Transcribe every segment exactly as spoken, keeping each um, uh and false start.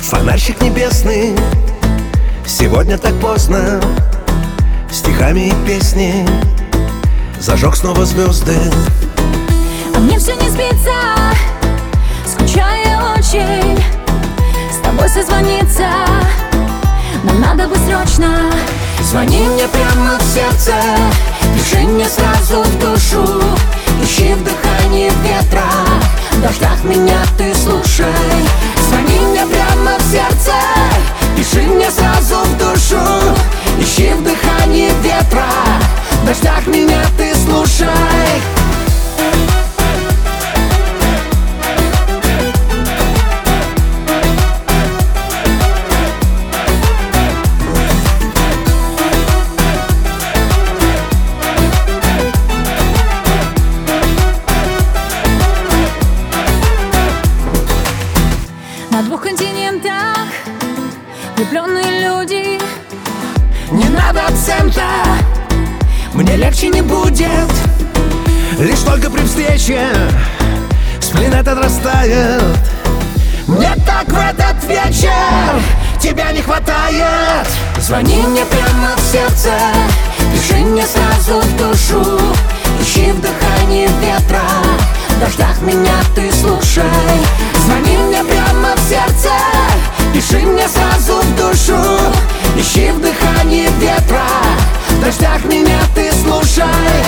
Фонарщик небесный, сегодня так поздно, стихами и песни зажег снова звезды. А мне все не спится, скучаю очень с тобой созвониться. Нам надо бы срочно. Звони мне прямо в сердце, пиши мне сразу в душу. Ищи в дыхании ветра, в дождях меня ты слушай. Звони мне прямо в сердце, пиши мне сразу в душу. Ищи в дыхании ветра, в дождях меня ты слушай. На двух континентах влюбленные люди. Не надо акцента, мне легче не будет. Лишь только при встрече сплин этот растает. Мне так в этот вечер тебя не хватает. Звони мне прямо в сердце, пиши мне сразу в душу. Ищи в дыхании ветра, в дождях меня ты слушай. Звони мне прямо в сердце, пиши мне сразу в душу. Ищи в дыхании ветра, в дождях меня ты слушай.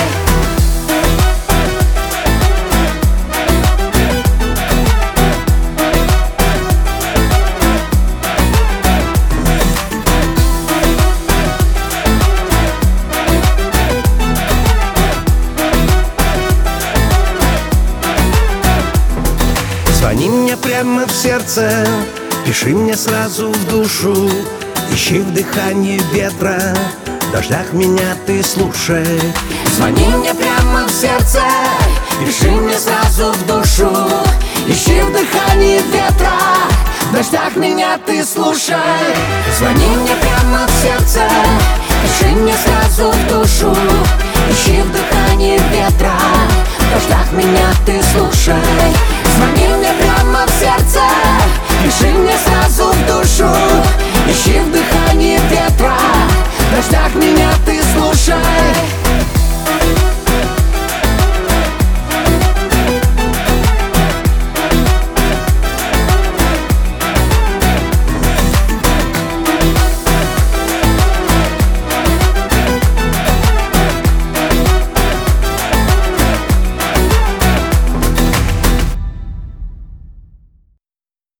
Звони мне прямо в сердце, пиши мне сразу в душу. Ищи в дыхании ветра, в дождях меня ты слушай. Звони мне прямо в сердце, пиши мне сразу в душу. Ищи в дыхании ветра, в дождях меня ты слушай. Звони мне прямо в сердце, пиши мне сразу в душу. Ищи в дыхании ветра, в дождях меня ты слушай. Звони